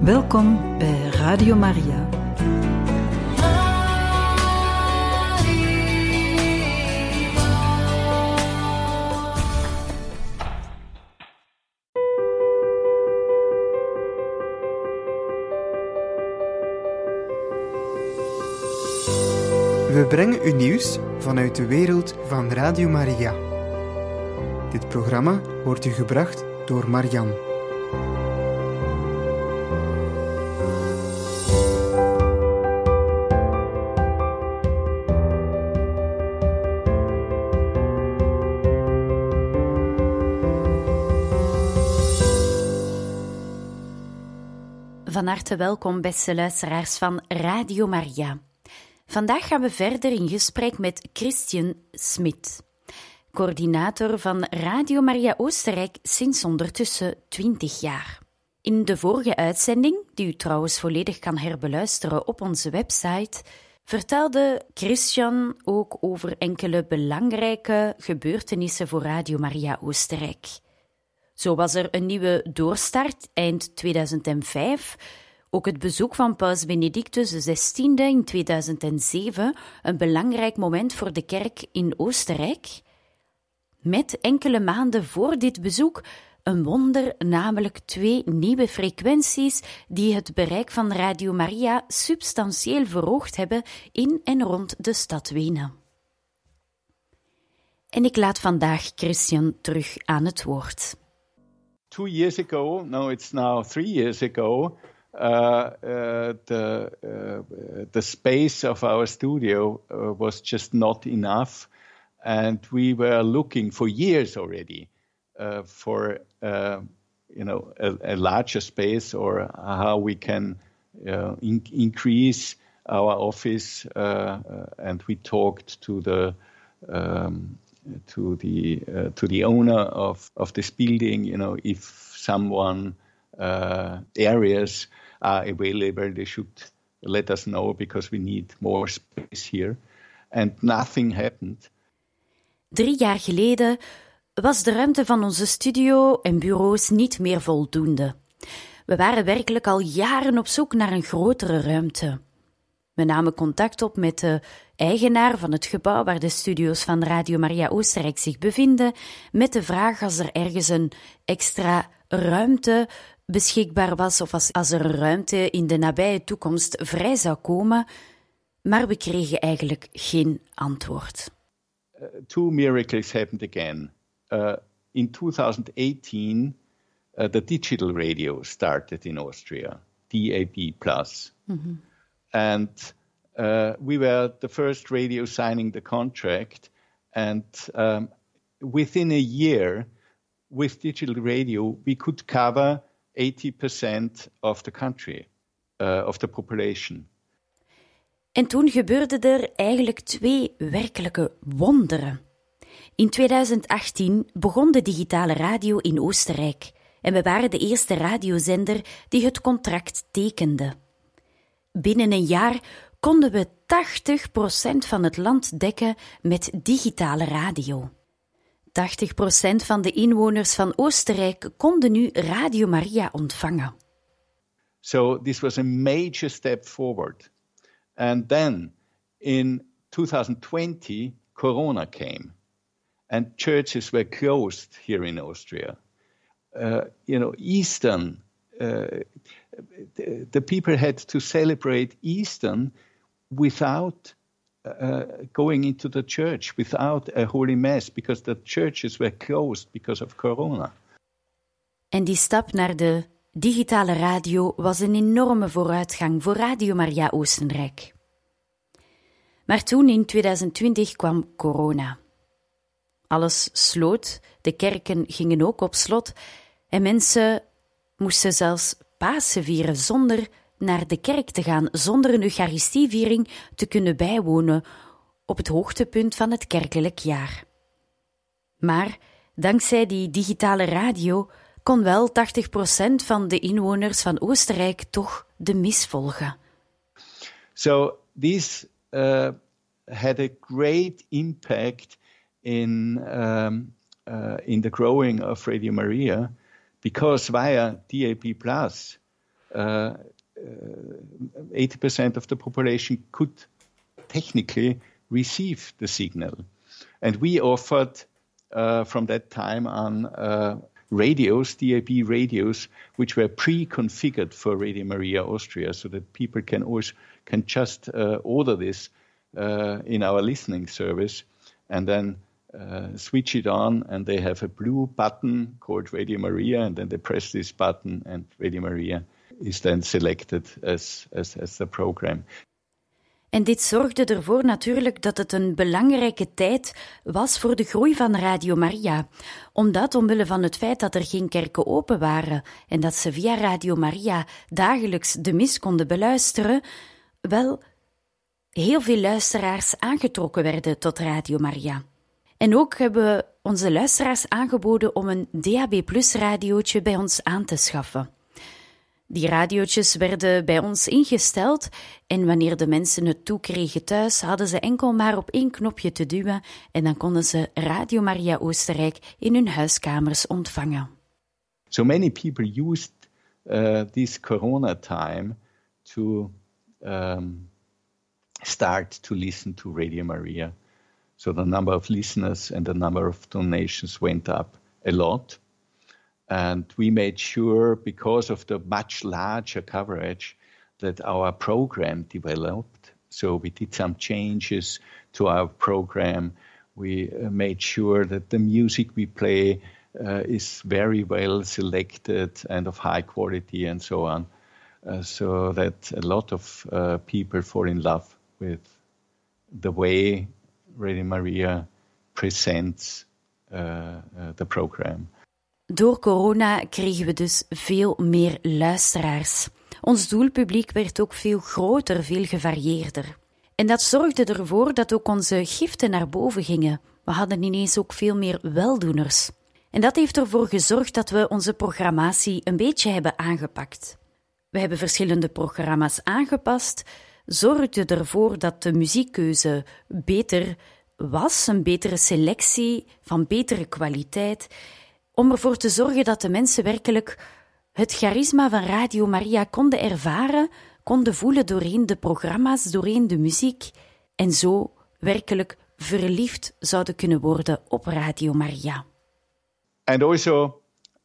Welkom bij Radio Maria. We brengen u nieuws vanuit de wereld van Radio Maria. Dit programma wordt u gebracht door Marian. Van harte welkom, beste luisteraars van Radio Maria. Vandaag gaan we verder in gesprek met Christian Smit, coördinator van Radio Maria Oostenrijk sinds ondertussen 20 jaar. In de vorige uitzending, die u trouwens volledig kan herbeluisteren op onze website, vertelde Christian ook over enkele belangrijke gebeurtenissen voor Radio Maria Oostenrijk. Zo was er een nieuwe doorstart eind 2005, ook het bezoek van Paus Benedictus XVI in 2007, een belangrijk moment voor de kerk in Oostenrijk. Met enkele maanden voor dit bezoek een wonder, namelijk 2 nieuwe frequenties die het bereik van Radio Maria substantieel verhoogd hebben in en rond de stad Wenen. En ik laat vandaag Christian terug aan het woord. 2 years ago, no, it's now 3 years ago, the space of our studio was just not enough, and we were looking for years already for a larger space, or how we can increase our office, and we talked to the owner of this building, if someone areas are available, they should let us know because we need more space here. And nothing happened. 3 jaar geleden was de ruimte van onze studio en bureaus niet meer voldoende. We waren werkelijk al jaren op zoek naar een grotere ruimte. We namen contact op met de eigenaar van het gebouw waar de studio's van Radio Maria Oostenrijk zich bevinden, met de vraag als er ergens een extra ruimte beschikbaar was of als er een ruimte in de nabije toekomst vrij zou komen, maar we kregen eigenlijk geen antwoord. 2 miracles happened again. In 2018, the digital radio started in Austria, DAB+. Mm-hmm. And we were the first radio signing the contract, and within a year, with digital radio, we could cover 80% of the country, of the population. En toen gebeurden er eigenlijk 2 werkelijke wonderen. In 2018 begon de digitale radio in Oostenrijk en we waren de eerste radiozender die het contract tekende. Binnen een jaar konden we 80% van het land dekken met digitale radio. 80% van de inwoners van Oostenrijk konden nu Radio Maria ontvangen. So this was a major step forward. And then in 2020, Corona came. And churches were closed here in Austria. Easter, the people had to celebrate Easter without going into the church, without a holy mass, because the churches were closed because of Corona. En die stap naar de digitale radio was een enorme vooruitgang voor Radio Maria Oostenrijk. Maar toen in 2020 kwam corona. Alles sloot, de kerken gingen ook op slot en mensen moesten zelfs Pasen vieren zonder naar de kerk te gaan, zonder een Eucharistieviering te kunnen bijwonen op het hoogtepunt van het kerkelijk jaar. Maar dankzij die digitale radio kon wel 80% van de inwoners van Oostenrijk toch de mis volgen. So this had a great impact in the growing of Radio Maria, because via DAB+, 80% of the population could technically receive the signal. And we offered from that time on radios, DAB radios, which were pre-configured for Radio Maria Austria, so that people can just order this in our listening service and then switch it on, and they have a blue button called Radio Maria, and then they press this button and Radio Maria is then selected as the program. En dit zorgde ervoor natuurlijk dat het een belangrijke tijd was voor de groei van Radio Maria. Omdat, omwille van het feit dat er geen kerken open waren en dat ze via Radio Maria dagelijks de mis konden beluisteren, wel heel veel luisteraars aangetrokken werden tot Radio Maria. En ook hebben we onze luisteraars aangeboden om een DAB+-radiootje bij ons aan te schaffen. Die radiootjes werden bij ons ingesteld en wanneer de mensen het toekregen thuis, hadden ze enkel maar op 1 knopje te duwen en dan konden ze Radio Maria Oostenrijk in hun huiskamers ontvangen. So many people used this corona time to start to listen to Radio Maria. So the number of listeners and the number of donations went up a lot. And we made sure, because of the much larger coverage, that our program developed. So we did some changes to our program. We made sure that the music we play is very well selected and of high quality and so on. So that a lot of people fall in love with the way Radio Maria presents the program. Door corona kregen we dus veel meer luisteraars. Ons doelpubliek werd ook veel groter, veel gevarieerder. En dat zorgde ervoor dat ook onze giften naar boven gingen. We hadden ineens ook veel meer weldoeners. En dat heeft ervoor gezorgd dat we onze programmatie een beetje hebben aangepakt. We hebben verschillende programma's aangepast, zorgden ervoor dat de muziekkeuze beter was, een betere selectie van betere kwaliteit, om ervoor te zorgen dat de mensen werkelijk het charisma van Radio Maria konden ervaren, konden voelen doorheen de programma's, doorheen de muziek en zo werkelijk verliefd zouden kunnen worden op Radio Maria. And also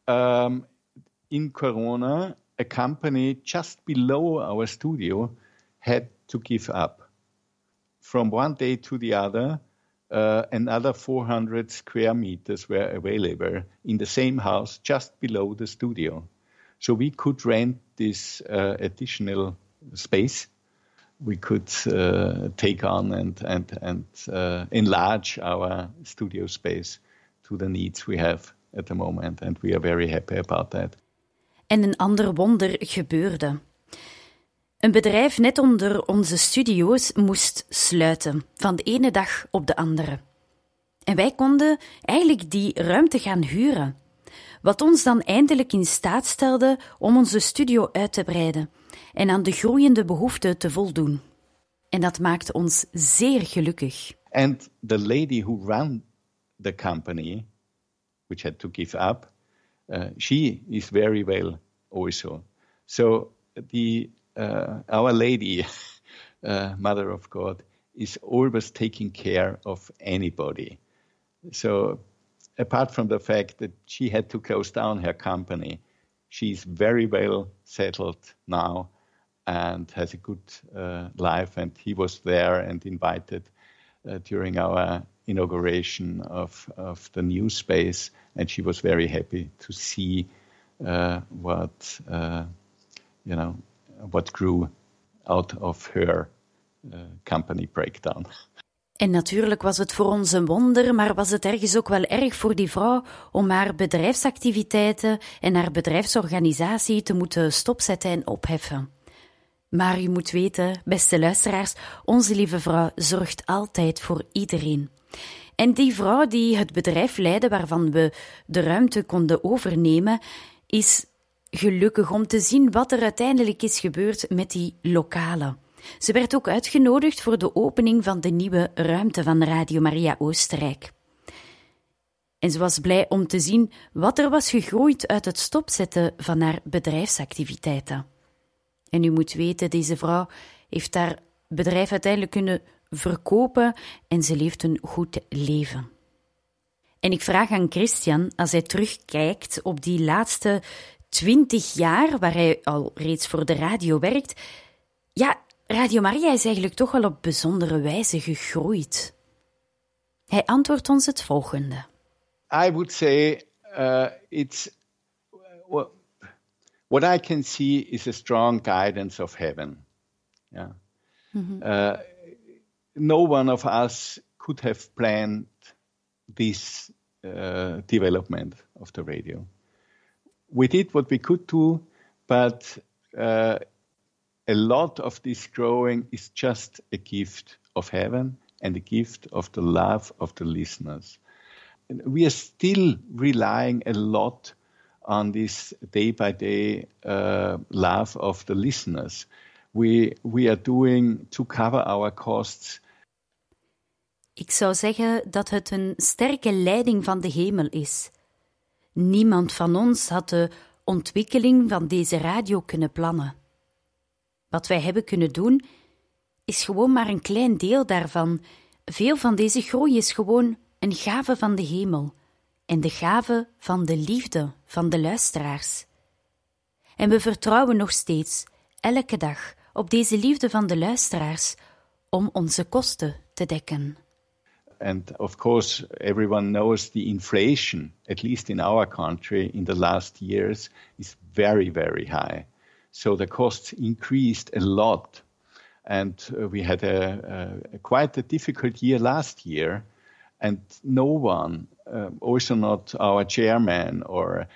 in Corona, a company just below our studio had to give up. From one day to the other, another 400 square meters were available in the same house just below the studio. So we could rent this additional space. We could take on and enlarge our studio space to the needs we have at the moment. And we are very happy about that. En een ander wonder gebeurde. Een bedrijf net onder onze studio's moest sluiten, van de ene dag op de andere. En wij konden eigenlijk die ruimte gaan huren. Wat ons dan eindelijk in staat stelde om onze studio uit te breiden en aan de groeiende behoeften te voldoen. En dat maakte ons zeer gelukkig. And the lady who ran the company, which had to give up, she is very well also. So Our Lady, Mother of God, is always taking care of anybody. So apart from the fact that she had to close down her company, she's very well settled now and has a good life. And he was there and invited during our inauguration of the new space. And she was very happy to see what grew out of her company breakdown. En natuurlijk was het voor ons een wonder, maar was het ergens ook wel erg voor die vrouw om haar bedrijfsactiviteiten en haar bedrijfsorganisatie te moeten stopzetten en opheffen. Maar u moet weten, beste luisteraars, onze lieve vrouw zorgt altijd voor iedereen. En die vrouw die het bedrijf leidde waarvan we de ruimte konden overnemen, is gelukkig om te zien wat er uiteindelijk is gebeurd met die lokalen. Ze werd ook uitgenodigd voor de opening van de nieuwe ruimte van Radio Maria Oostenrijk. En ze was blij om te zien wat er was gegroeid uit het stopzetten van haar bedrijfsactiviteiten. En u moet weten, deze vrouw heeft haar bedrijf uiteindelijk kunnen verkopen en ze leeft een goed leven. En ik vraag aan Christian, als hij terugkijkt op die laatste 20 jaar waar hij al reeds voor de radio werkt, ja, Radio Maria is eigenlijk toch wel op bijzondere wijze gegroeid. Hij antwoordt ons het volgende. I would say it's what I can see is a strong guidance of heaven. Yeah. Mm-hmm. No one of us could have planned this development of the radio. We did what we could do, but a lot of this growing is just a gift of heaven and a gift of the love of the listeners. We are still relying a lot on this day-by-day love of the listeners. We are doing to cover our costs. Ik zou zeggen dat het een sterke leiding van de hemel is. Niemand van ons had de ontwikkeling van deze radio kunnen plannen. Wat wij hebben kunnen doen, is gewoon maar een klein deel daarvan. Veel van deze groei is gewoon een gave van de hemel en de gave van de liefde van de luisteraars. En we vertrouwen nog steeds, elke dag, op deze liefde van de luisteraars om onze kosten te dekken. And of course, everyone knows the inflation, at least in our country, in the last years, is very, very high. So the costs increased a lot. And we had quite a difficult year last year. And no one, also not our chairman or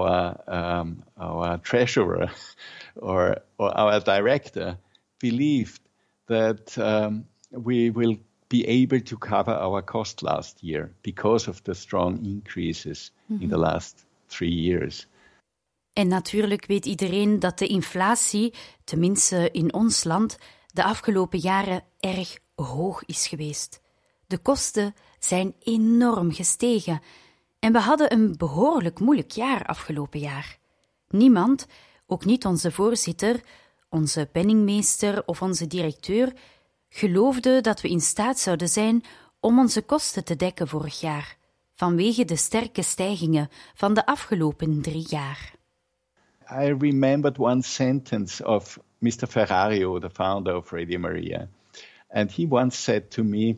our treasurer or our director, believed that we will be able to cover our cost last year because of the strong increases in the last 3 years. En natuurlijk weet iedereen dat de inflatie, tenminste in ons land, de afgelopen jaren erg hoog is geweest. De kosten zijn enorm gestegen en we hadden een behoorlijk moeilijk jaar afgelopen jaar. Niemand, ook niet onze voorzitter, onze penningmeester of onze directeur, geloofde dat we in staat zouden zijn om onze kosten te dekken vorig jaar, vanwege de sterke stijgingen van de afgelopen 3 jaar. I remembered one sentence of Mr. Ferrario, the founder of Radio Maria, and he once said to me,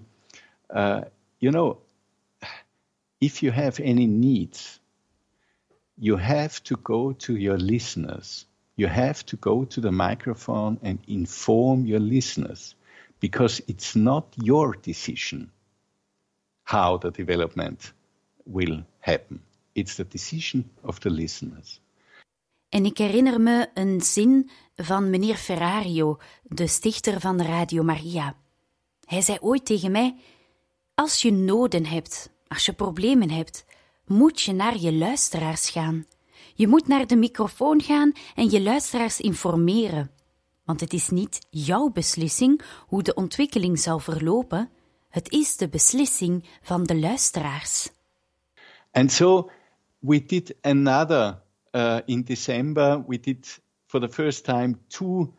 if you have any needs, you have to go to your listeners. You have to go to the microphone and inform your listeners, because it's not your decision how the development will happen. It's the decision of the listeners. En ik herinner me een zin van meneer Ferrario, de stichter van Radio Maria. Hij zei ooit tegen mij: als je noden hebt, als je problemen hebt, moet je naar je luisteraars gaan. Je moet naar de microfoon gaan en je luisteraars informeren. Want het is niet jouw beslissing hoe de ontwikkeling zal verlopen. Het is de beslissing van de luisteraars. And so we did another, in December, we did for the first time 2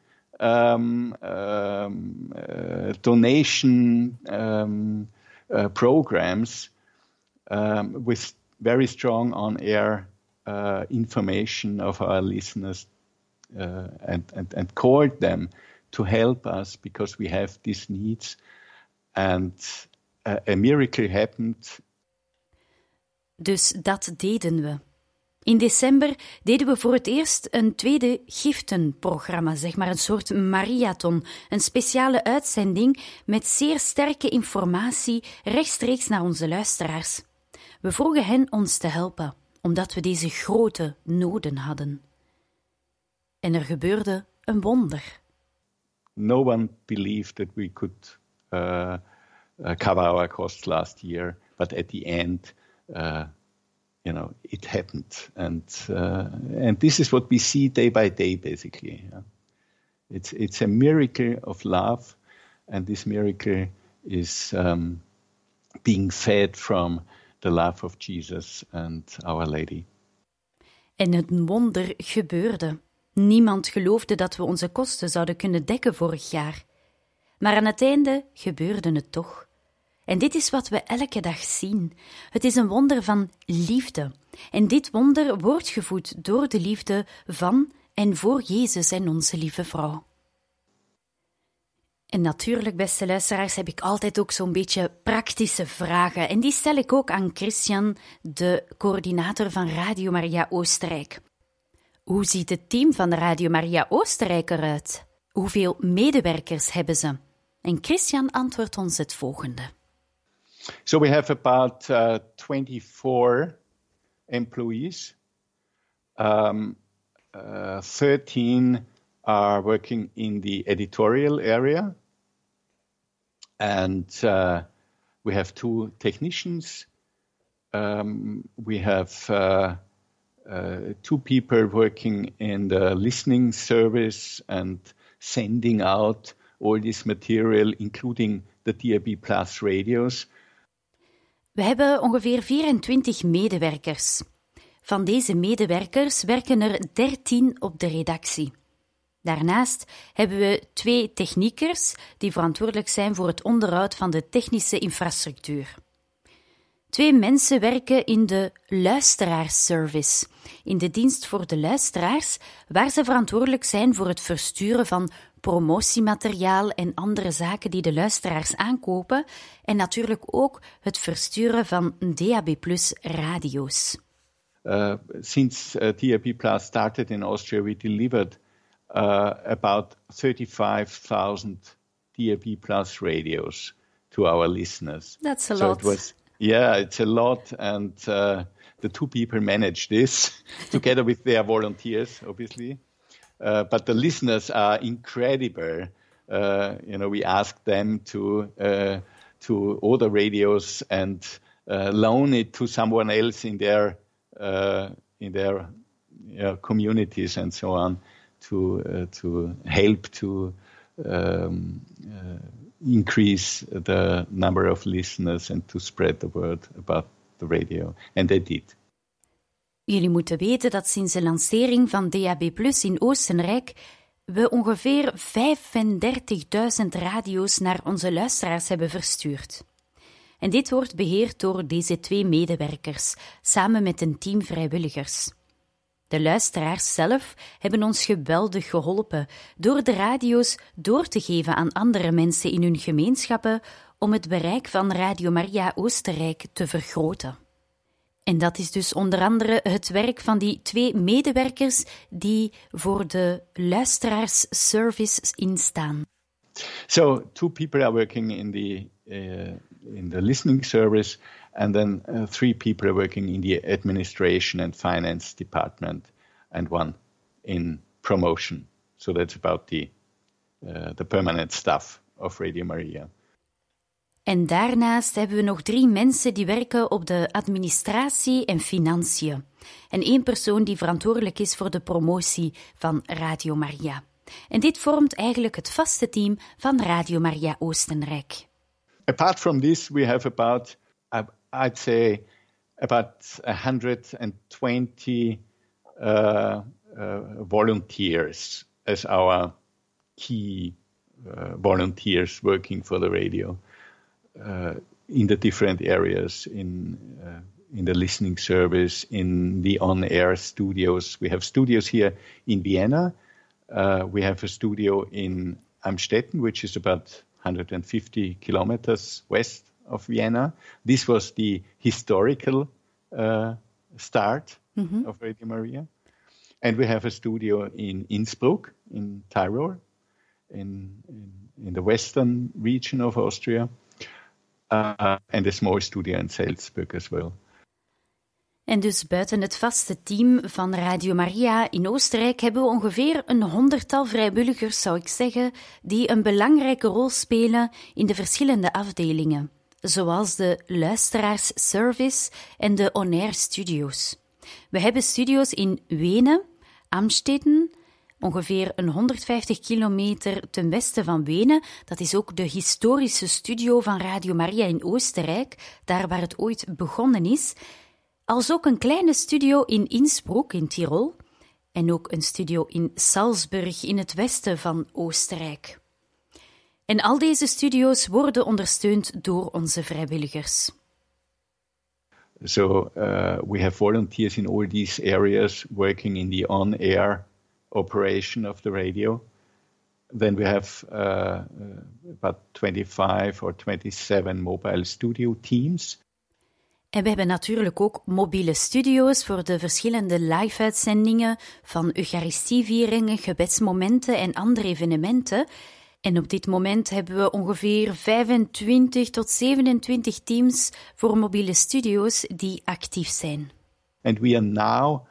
donation programs with very strong on-air information of our listeners and called them to help us because we have these needs. And a miracle happened. Dus dat deden we. In december deden we voor het eerst een tweede giftenprogramma, zeg maar een soort marathon, een speciale uitzending met zeer sterke informatie rechtstreeks naar onze luisteraars. We vroegen hen ons te helpen, omdat we deze grote noden hadden. En er gebeurde een wonder. No one believed that we could cover our costs last year, but at the end, it happened, and this is what we see day by day, basically. Yeah? It's a miracle of love, and this miracle is being fed from the love of Jesus and Our Lady. En het wonder gebeurde. Niemand geloofde dat we onze kosten zouden kunnen dekken vorig jaar. Maar aan het einde gebeurde het toch. En dit is wat we elke dag zien. Het is een wonder van liefde. En dit wonder wordt gevoed door de liefde van en voor Jezus en onze lieve vrouw. En natuurlijk, beste luisteraars, heb ik altijd ook zo'n beetje praktische vragen. En die stel ik ook aan Christian, de coördinator van Radio Maria Oostenrijk. Hoe ziet het team van Radio Maria Oostenrijk eruit? Hoeveel medewerkers hebben ze? En Christian antwoordt ons het volgende. So we have about 24 employees. 13 are working in the editorial area. And we have 2 technicians. We have 2 people working in the listening service and sending out all this material, including the DAB+ radios. We hebben ongeveer 24 medewerkers. Van deze medewerkers werken er 13 op de redactie. Daarnaast hebben we 2 techniekers die verantwoordelijk zijn voor het onderhoud van de technische infrastructuur. 2 mensen werken in de luisteraarsservice, in de dienst voor de luisteraars, waar ze verantwoordelijk zijn voor het versturen van promotiemateriaal en andere zaken die de luisteraars aankopen en natuurlijk ook het versturen van DAB+ radio's. Since DAB+ started in Austria, we delivered about 35,000 DAB+ radios to our listeners. That's a lot. It's a lot, and the 2 people manage this together with their volunteers, obviously. But the listeners are incredible. We ask them to order radios and loan it to someone else in their communities and so on to help to increase the number of listeners and to spread the word about the radio. And they did. Jullie moeten weten dat sinds de lancering van DAB+ in Oostenrijk we ongeveer 35.000 radio's naar onze luisteraars hebben verstuurd. En dit wordt beheerd door deze 2 medewerkers, samen met een team vrijwilligers. De luisteraars zelf hebben ons geweldig geholpen door de radio's door te geven aan andere mensen in hun gemeenschappen om het bereik van Radio Maria Oostenrijk te vergroten. En dat is dus onder andere het werk van die 2 medewerkers die voor de luisteraarsservice instaan. So 2 people are working in the listening service, and then 3 people are working in the administration and finance department, and 1 in promotion. So that's about the permanent staff of Radio Maria. En daarnaast hebben we nog 3 mensen die werken op de administratie en financiën. En 1 persoon die verantwoordelijk is voor de promotie van Radio Maria. En dit vormt eigenlijk het vaste team van Radio Maria Oostenrijk. Apart from this, we have about, I'd say, about 120 volunteers as our key volunteers working for the radio. In the different areas, in the listening service, in the on-air studios. We have studios here in Vienna. We have a studio in Amstetten, which is about 150 kilometers west of Vienna. This was the historical start of Radio Maria. And we have a studio in Innsbruck, in Tyrol, in the western region of Austria. And a small studio in Salzburg as well. En dus buiten het vaste team van Radio Maria in Oostenrijk hebben we ongeveer een 100-tal vrijwilligers, zou ik zeggen, die een belangrijke rol spelen in de verschillende afdelingen, zoals de luisteraarsservice en de on-air studio's. We hebben studio's in Wenen, Amstetten, ongeveer een 150 kilometer ten westen van Wenen. Dat is ook de historische studio van Radio Maria in Oostenrijk, daar waar het ooit begonnen is. Als ook een kleine studio in Innsbruck in Tirol en ook een studio in Salzburg in het westen van Oostenrijk. En al deze studio's worden ondersteund door onze vrijwilligers. So we have volunteers in all these areas working in the on-air operation of the radio. Then we have about 25 or 27 mobile studio teams. En we hebben natuurlijk ook mobiele studio's voor de verschillende live-uitzendingen van Eucharistievieringen, gebedsmomenten en andere evenementen. En op dit moment hebben we ongeveer 25 tot 27 teams voor mobiele studio's die actief zijn. And we are now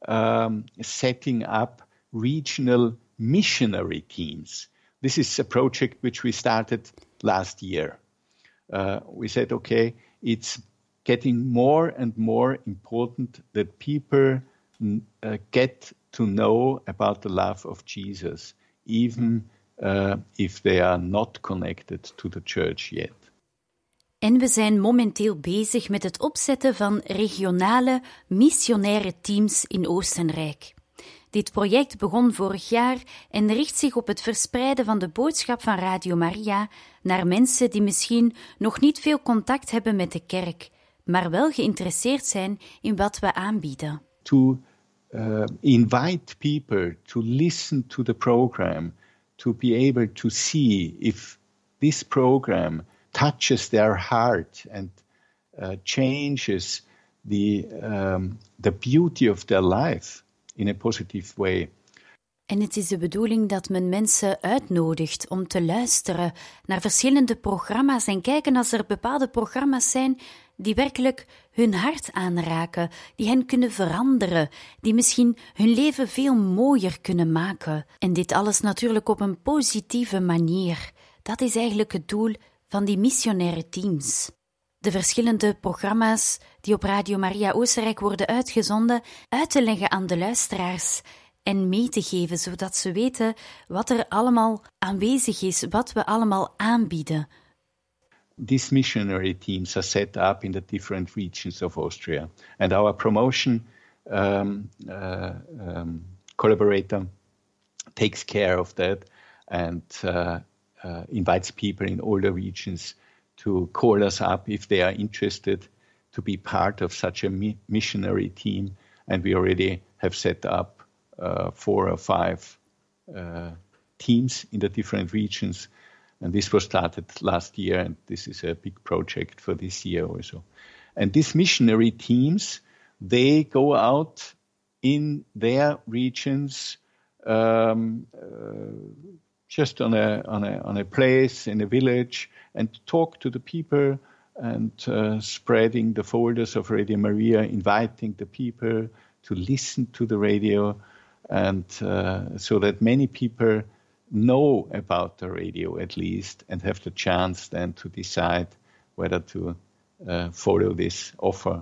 setting up regional missionary teams. This is a project which we started last year. We said, okay, it's getting more and more important that people get to know about the love of Jesus, even if they are not connected to the church yet. En we zijn momenteel bezig met het opzetten van regionale missionaire teams in Oostenrijk. Dit project begon vorig jaar en richt zich op het verspreiden van de boodschap van Radio Maria naar mensen die misschien nog niet veel contact hebben met de kerk, maar wel geïnteresseerd zijn in wat we aanbieden. To invite people to listen to the program, to be able to see if this program touches their heart and changes the beauty of their life in a positive way. En het is de bedoeling dat men mensen uitnodigt om te luisteren naar verschillende programma's en kijken als er bepaalde programma's zijn die werkelijk hun hart aanraken, die hen kunnen veranderen, die misschien hun leven veel mooier kunnen maken. En dit alles natuurlijk op een positieve manier. Dat is eigenlijk het doel van die missionaire teams. De verschillende programma's die op Radio Maria Oostenrijk worden uitgezonden, uit te leggen aan de luisteraars en mee te geven, zodat ze weten wat er allemaal aanwezig is, wat we allemaal aanbieden. These missionary teams are set up in the different regions of Austria. And our promotion collaborator takes care of that and invites people in all the regions to call us up if they are interested to be part of such a missionary team. And we already have set up 4 or 5 teams in the different regions. And this was started last year, and this is a big project for this year also. And these missionary teams, they go out in their regions, just on a place in a village, and talk to the people, and spreading the folders of Radio Maria, inviting the people to listen to the radio, and so that many people know about the radio at least, and have the chance then to decide whether to follow this offer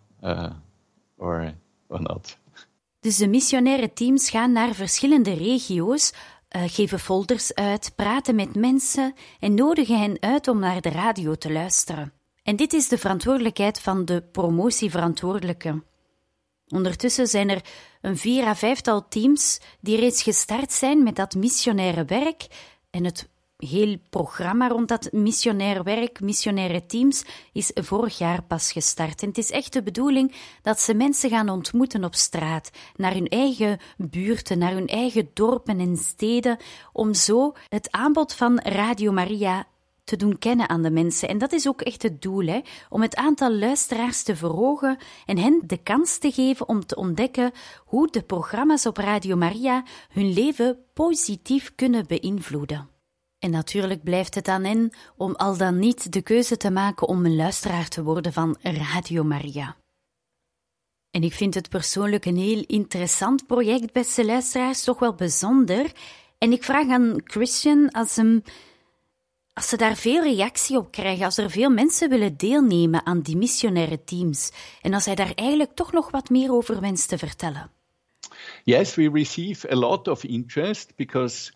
or not. Dus de missionaire teams gaan naar verschillende regio's, geven folders uit, praten met mensen en nodigen hen uit om naar de radio te luisteren. En dit is de verantwoordelijkheid van de promotieverantwoordelijke. Ondertussen zijn er een 4 à 5-tal teams die reeds gestart zijn met dat missionaire werk en het heel programma rond dat missionair werk, missionaire teams, is vorig jaar pas gestart. En het is echt de bedoeling dat ze mensen gaan ontmoeten op straat, naar hun eigen buurten, naar hun eigen dorpen en steden, om zo het aanbod van Radio Maria te doen kennen aan de mensen. En dat is ook echt het doel, om het aantal luisteraars te verhogen en hen de kans te geven om te ontdekken hoe de programma's op Radio Maria hun leven positief kunnen beïnvloeden. En natuurlijk blijft het aan hen om al dan niet de keuze te maken om een luisteraar te worden van Radio Maria. En ik vind het persoonlijk een heel interessant project, beste luisteraars, toch wel bijzonder. En ik vraag aan Christian, als ze daar veel reactie op krijgen, als er veel mensen willen deelnemen aan die missionaire teams, en als hij daar eigenlijk toch nog wat meer over wenst te vertellen. Yes, we receive a lot of interest because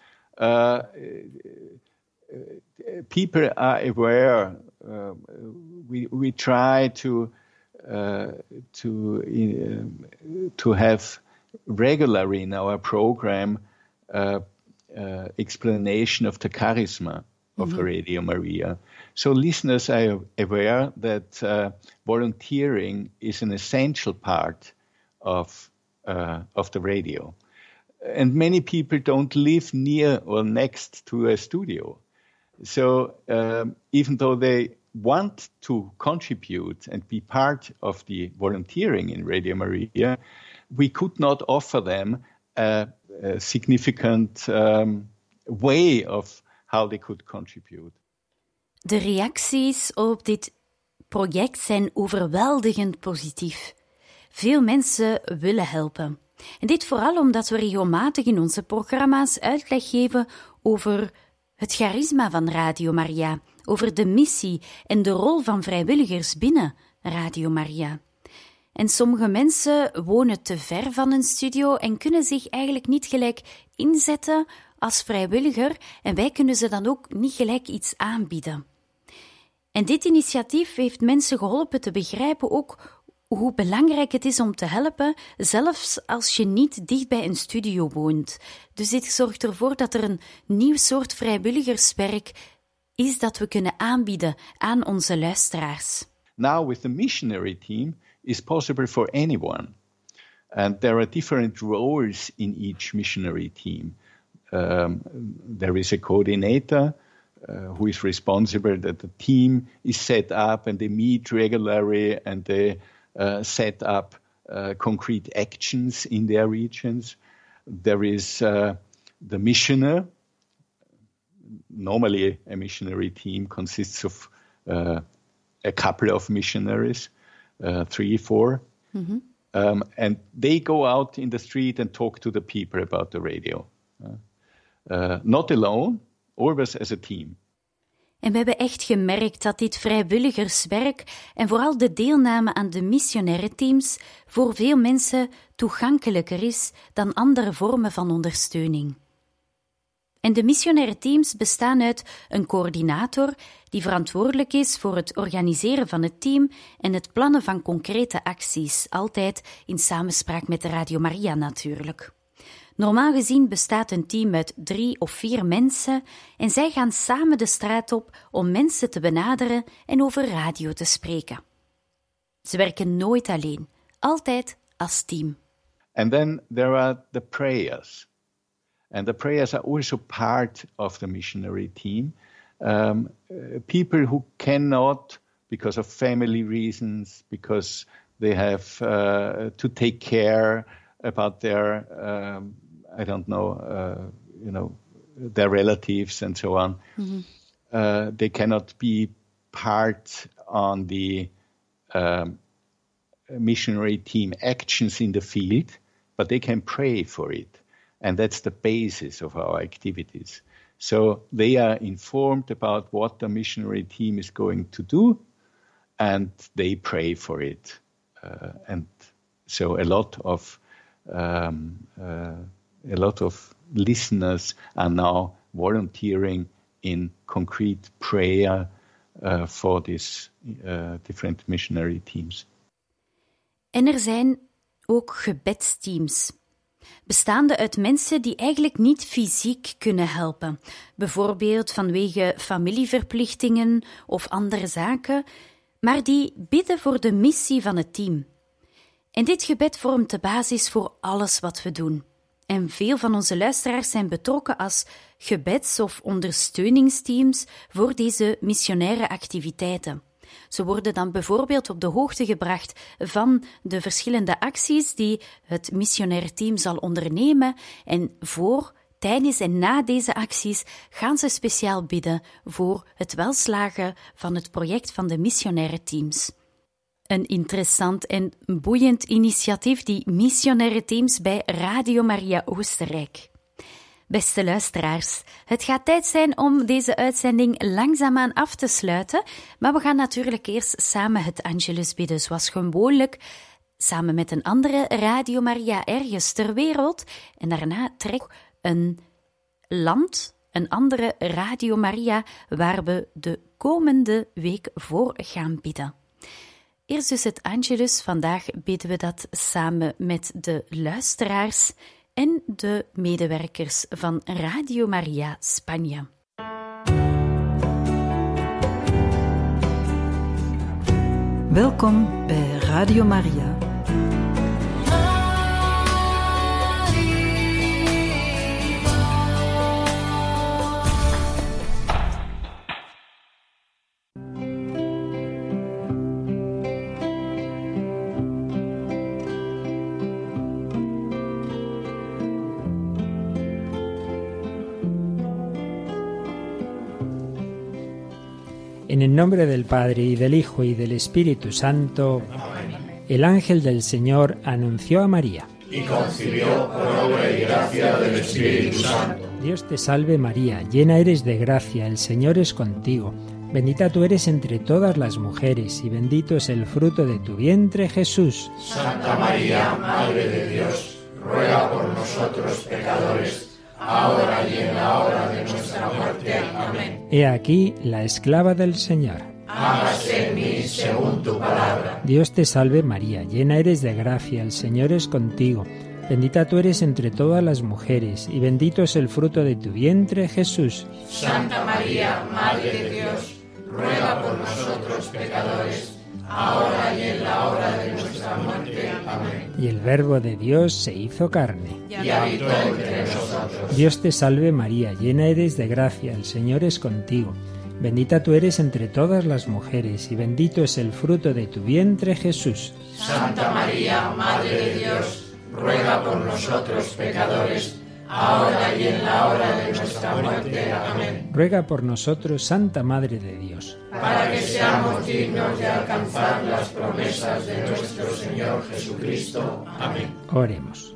people are aware. We try to have regularly in our program explanation of the charisma of Radio Maria. So listeners are aware that volunteering is an essential part of the radio. And many people don't live near or next to a studio. So even though they want to contribute and be part of the volunteering in Radio Maria, we could not offer them a significant way of how they could contribute. De reacties op dit project zijn overweldigend positief. Veel mensen willen helpen. En dit vooral omdat we regelmatig in onze programma's uitleg geven over het charisma van Radio Maria, over de missie en de rol van vrijwilligers binnen Radio Maria. En sommige mensen wonen te ver van een studio en kunnen zich eigenlijk niet gelijk inzetten als vrijwilliger en wij kunnen ze dan ook niet gelijk iets aanbieden. En dit initiatief heeft mensen geholpen te begrijpen ook hoe belangrijk het is om te helpen, zelfs als je niet dicht bij een studio woont. Dus dit zorgt ervoor dat er een nieuw soort vrijwilligerswerk is dat we kunnen aanbieden aan onze luisteraars. Now with the missionary team is possible for anyone. And there are different roles in each missionary team. There is a coordinator who is responsible that the team is set up and they meet regularly and they set up concrete actions in their regions. There is the missioner. Normally a missionary team consists of a couple of missionaries, 3, 4. Mm-hmm. And they go out in the street and talk to the people about the radio. Not alone, always as a team. En we hebben echt gemerkt dat dit vrijwilligerswerk en vooral de deelname aan de missionaire teams voor veel mensen toegankelijker is dan andere vormen van ondersteuning. En de missionaire teams bestaan uit een coördinator die verantwoordelijk is voor het organiseren van het team en het plannen van concrete acties, altijd in samenspraak met de Radio Maria natuurlijk. Normaal gezien bestaat een team uit 3 of 4 mensen en zij gaan samen de straat op om mensen te benaderen en over radio te spreken. Ze werken nooit alleen, altijd als team. And then there are the prayers. And the prayers are also part of the missionary team. People who cannot, because of family reasons, because they have to take care about their, their relatives and so on. Mm-hmm. They cannot be part on the missionary team actions in the field, but they can pray for it. And that's the basis of our activities. So they are informed about what the missionary team is going to do, and they pray for it. And so a lot of listeners are now volunteering in concrete prayer for these different missionary teams. En er zijn ook gebedsteams, bestaande uit mensen die eigenlijk niet fysiek kunnen helpen, bijvoorbeeld vanwege familieverplichtingen of andere zaken, maar die bidden voor de missie van het team. En dit gebed vormt de basis voor alles wat we doen. En veel van onze luisteraars zijn betrokken als gebeds- of ondersteuningsteams voor deze missionaire activiteiten. Ze worden dan bijvoorbeeld op de hoogte gebracht van de verschillende acties die het missionaire team zal ondernemen en voor, tijdens en na deze acties gaan ze speciaal bidden voor het welslagen van het project van de missionaire teams. Een interessant en boeiend initiatief, die missionaire teams bij Radio Maria Oostenrijk. Beste luisteraars, het gaat tijd zijn om deze uitzending langzaamaan af te sluiten, maar we gaan natuurlijk eerst samen het Angelus bidden, zoals gewoonlijk, samen met een andere Radio Maria ergens ter wereld, en daarna trek een land, een andere Radio Maria, waar we de komende week voor gaan bidden. Eerst dus het Angelus. Vandaag bidden we dat samen met de luisteraars en de medewerkers van Radio Maria Spanje. Welkom bij Radio Maria. En el nombre del Padre, y del Hijo, y del Espíritu Santo. Amén. El ángel del Señor anunció a María. Y concibió por obra y gracia del Espíritu Santo. Dios te salve María, llena eres de gracia, el Señor es contigo. Bendita tú eres entre todas las mujeres, y bendito es el fruto de tu vientre, Jesús. Santa María, Madre de Dios, ruega por nosotros pecadores, ahora y en la hora de nuestra muerte. Amén. He aquí la esclava del Señor. Hágase en mí según tu palabra. Dios te salve María, llena eres de gracia, el Señor es contigo. Bendita tú eres entre todas las mujeres, y bendito es el fruto de tu vientre, Jesús. Santa María, Madre de Dios, ruega por nosotros pecadores, ahora y en la hora de nuestra muerte. Amén. Y el Verbo de Dios se hizo carne. Y habitó entre nosotros. Dios te salve María, llena eres de gracia, el Señor es contigo. Bendita tú eres entre todas las mujeres, y bendito es el fruto de tu vientre, Jesús. Santa María, Madre de Dios, ruega por nosotros pecadores, ahora y en la hora de nuestra muerte. Amén. Ruega por nosotros, Santa Madre de Dios, para que seamos dignos de alcanzar las promesas de nuestro Señor Jesucristo. Amén. Oremos.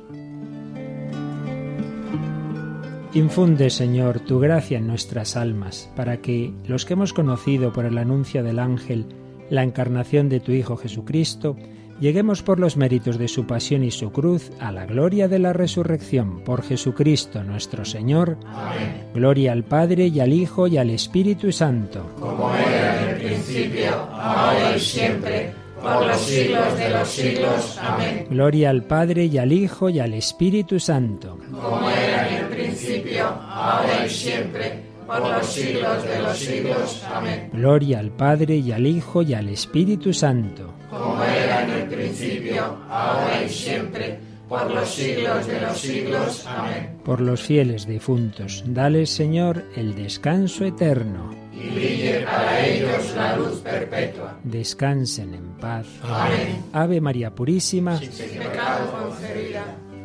Infunde, Señor, tu gracia en nuestras almas, para que los que hemos conocido por el anuncio del ángel la encarnación de tu Hijo Jesucristo, lleguemos por los méritos de su pasión y su cruz a la gloria de la resurrección, por Jesucristo nuestro Señor. Amén. Gloria al Padre, y al Hijo, y al Espíritu Santo. Como era en el principio, ahora y siempre, por los siglos de los siglos. Amén. Gloria al Padre, y al Hijo, y al Espíritu Santo. Como era en el principio, ahora y siempre, por los siglos de los siglos. Amén. Gloria al Padre, y al Hijo, y al Espíritu Santo. Como era en el principio, ahora y siempre, por los siglos de los siglos. Amén. Por los fieles difuntos, dale, Señor, el descanso eterno. Y brille para ellos la luz perpetua. Descansen en paz. Amén. Ave María Purísima, Sin pecado concebida.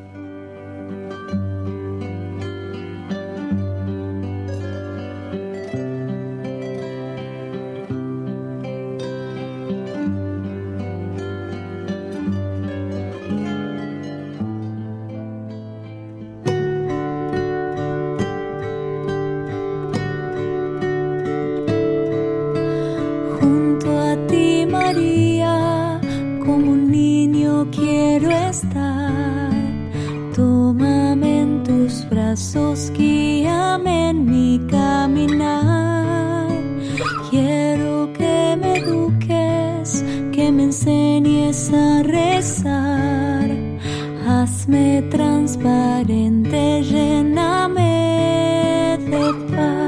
Quiero estar, tómame en tus brazos, guíame en mi caminar. Quiero que me eduques, que me enseñes a rezar. Hazme transparente, lléname de paz.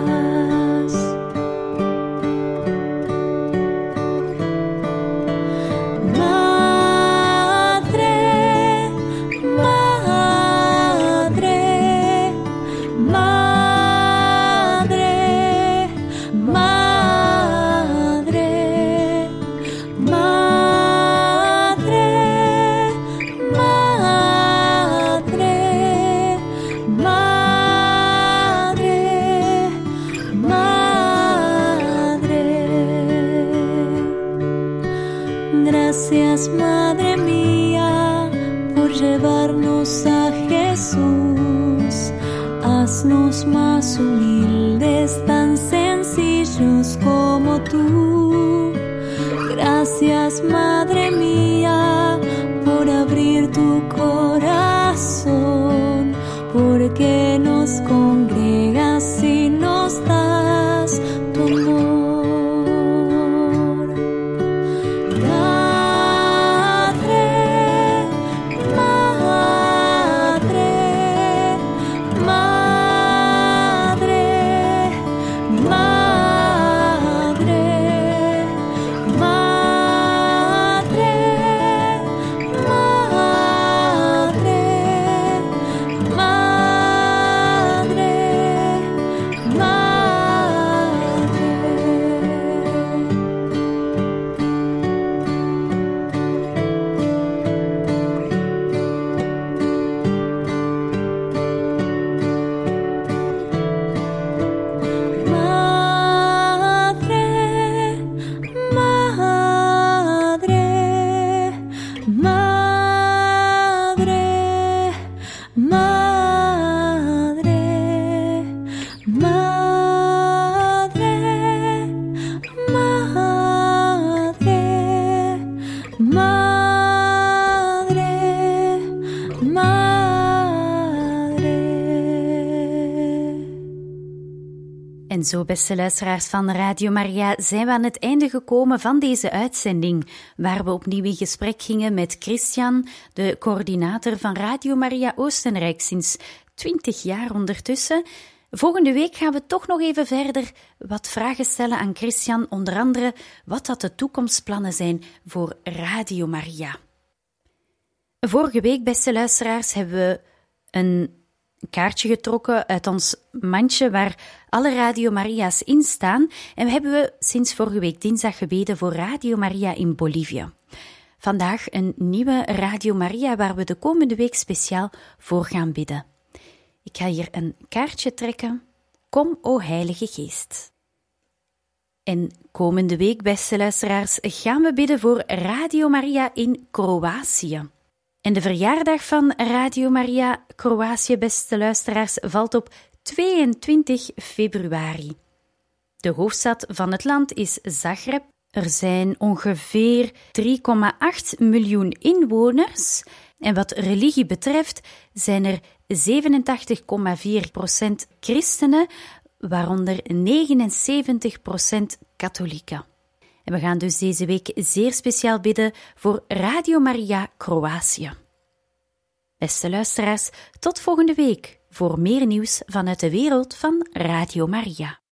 Gracias, Madre mía, por llevarnos a Jesús. Haznos más humildes, tan sencillos como tú. Gracias, Madre mía, por abrir tu corazón, porque nos congregas y nos das tu amor. Madre, Madre, Madre, Madre, Madre. En zo, beste luisteraars van Radio Maria, zijn we aan het einde gekomen van deze uitzending, waar we opnieuw in gesprek gingen met Christian, de coördinator van Radio Maria Oostenrijk sinds 20 jaar ondertussen. Volgende week gaan we toch nog even verder wat vragen stellen aan Christian, onder andere wat dat de toekomstplannen zijn voor Radio Maria. Vorige week, beste luisteraars, hebben we een kaartje getrokken uit ons mandje waar alle Radio Maria's in staan en hebben we sinds vorige week dinsdag gebeden voor Radio Maria in Bolivie. Vandaag een nieuwe Radio Maria waar we de komende week speciaal voor gaan bidden. Ik ga hier een kaartje trekken. Kom, o Heilige Geest. En komende week, beste luisteraars, gaan we bidden voor Radio Maria in Kroatië. En de verjaardag van Radio Maria Kroatië, beste luisteraars, valt op 22 februari. De hoofdstad van het land is Zagreb. Er zijn ongeveer 3,8 miljoen inwoners. En wat religie betreft zijn er 87,4% christenen, waaronder 79% katholieken. En we gaan dus deze week zeer speciaal bidden voor Radio Maria Kroatië. Beste luisteraars, tot volgende week voor meer nieuws vanuit de wereld van Radio Maria.